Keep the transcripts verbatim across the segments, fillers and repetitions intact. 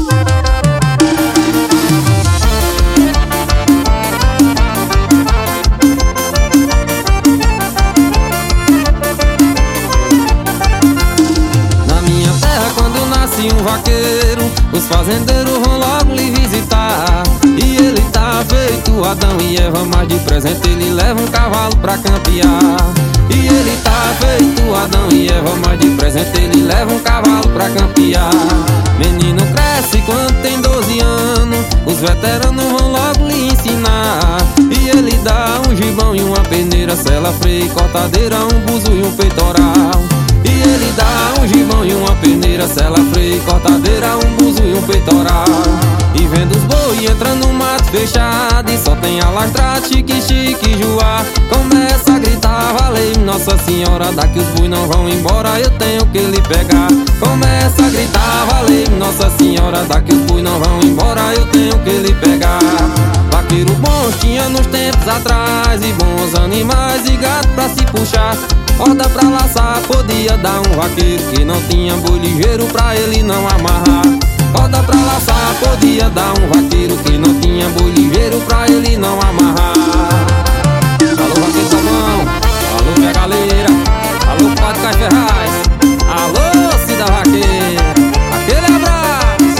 Um vaqueiro, os fazendeiros vão logo lhe visitar. E ele tá feito Adão e Eva, mas de presente ele leva um cavalo pra campear. E ele tá feito Adão e Eva, mas de presente ele leva um cavalo pra campear. Menino cresce quando tem doze anos, os veteranos vão logo lhe ensinar. E ele dá um gibão e uma peneira, sela, freio, cortadeira, um buzo e um peitoral. E ele dá um gibão e uma peneira, sela, freio, cortadeira, um buzo e um peitoral. E vendo os boi entrando no mato fechado, e só tem alastrado, chique, chique, joá. Começa a gritar, valeu Nossa Senhora, daqui os boi não vão embora, eu tenho que lhe pegar. Começa a gritar, valeu Nossa Senhora, daqui os boi não vão embora, eu tenho que lhe pegar. Vaqueiro bom tinha nos tempos atrás, e bons animais e gato pra se puxar. Corda pra laçar podia dar um vaqueiro que não tinha boi ligeiro pra ele não amarrar. Corda pra laçar podia dar um vaqueiro que não tinha boi ligeiro pra ele não amarrar. Alô, vaqueiro Salmão, alô, minha galera, alô, Padre Caio Ferraz, alô, Cida Vaqueira, aquele abraço.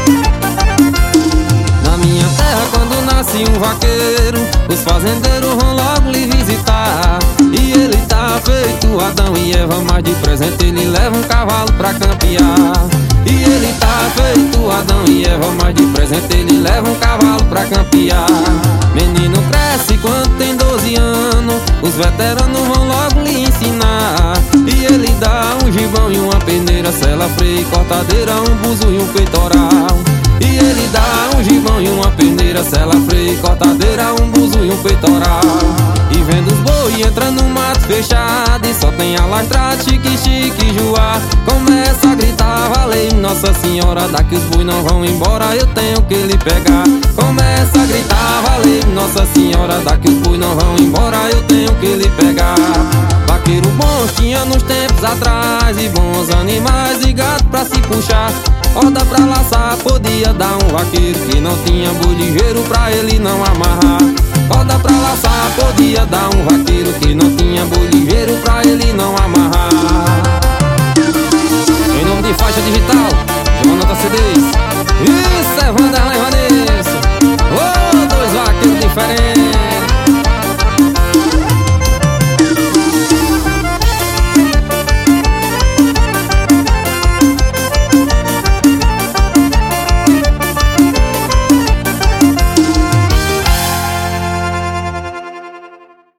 Na minha terra quando nasce um vaqueiro, os fazendeiros vão logo lhe visitar. E ele tá feito Adão e Eva, mas de presente ele leva um cavalo pra campear. E ele tá feito Adão e Eva, mas de presente ele leva um cavalo pra campear. Menino cresce quando tem doze anos, os veteranos vão logo lhe ensinar. E ele dá um gibão e uma peneira, sela, freio, cortadeira, um buzo e um peitoral. E ele dá um gibão e uma peneira, sela, freio, cortadeira, um buzo e um peitoral. E vendo os boi entrando no mato fechado, e só tem alastrado, chique, chique, joá. Começa a gritar, valeu Nossa Senhora, daqui os boi não vão embora, eu tenho que lhe pegar. Começa a gritar, valeu Nossa Senhora, daqui os boi não vão embora, eu tenho que lhe pegar. Vaqueiro bom tinha nos tempos atrás, e bons animais e gato pra se puxar. Corda pra laçar podia dar um vaqueiro que não tinha boi ligeiro pra ele não amarrar. Corda pra laçar podia dar um vaqueiro que não tinha boi ligeiro pra ele não amarrar. Em nome de Faixa Digital, Jonathan